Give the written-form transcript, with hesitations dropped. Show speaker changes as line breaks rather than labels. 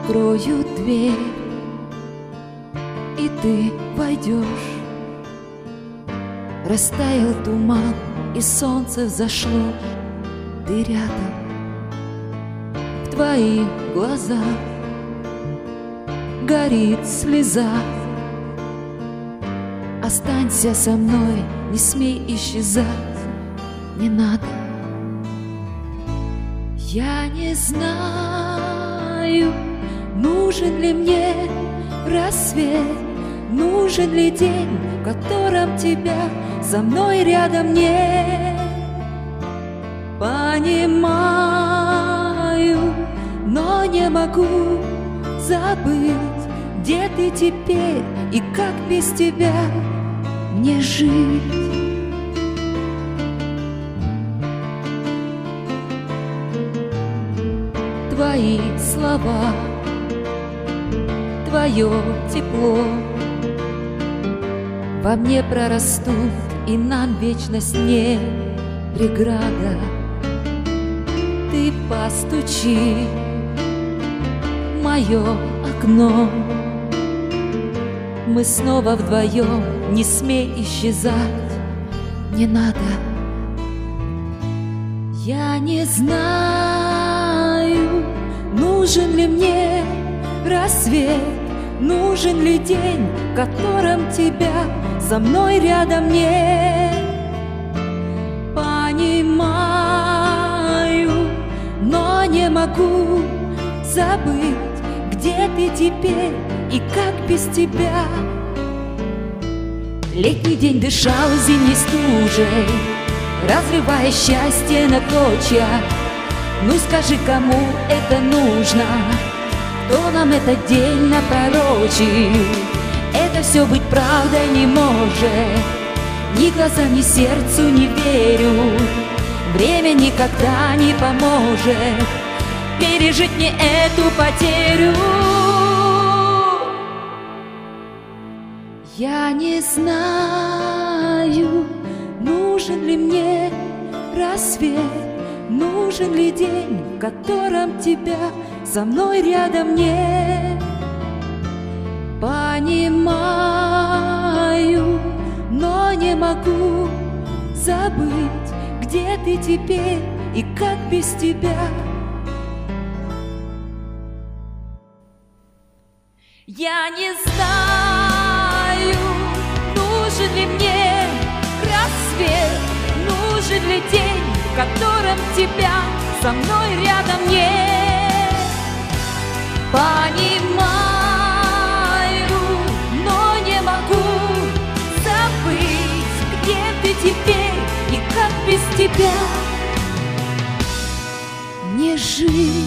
открою дверь, и ты войдешь. Растаял туман, и солнце взошло. Ты рядом, в твоих глазах горит слеза. Останься со мной, не смей исчезать, не надо. Я не знаю, нужен ли мне рассвет, нужен ли день, в котором тебя со мной рядом нет. Понимаю, но не могу забыть, где ты теперь и как без тебя мне жить. Твои слова, твое тепло во мне прорастут, и нам вечность не преграда. Ты постучи в мое окно, мы снова вдвоем, не смей исчезать, не надо. Я не знаю, нужен ли мне рассвет, нужен ли день, в котором тебя со мной рядом нет. Понимаю, но не могу забыть, где ты теперь и как без тебя. Летний день дышал зимней стужей, разрывая счастье на клочья. Ну скажи, кому это нужно, кто нам этот день напророчил? Это все быть правдой не может, ни глазам, ни сердцу не верю. Время никогда не поможет пережить мне эту потерю. Я не знаю, нужен ли мне рассвет, нужен ли день, в котором тебя со мной рядом нет. Понимаю, но не могу забыть, где ты теперь и как без тебя. Я не знаю, нужен ли мне рассвет, нужен ли день, в котором тебя со мной рядом нет. Понимаю, но не могу забыть, где ты теперь и как без тебя мне жить.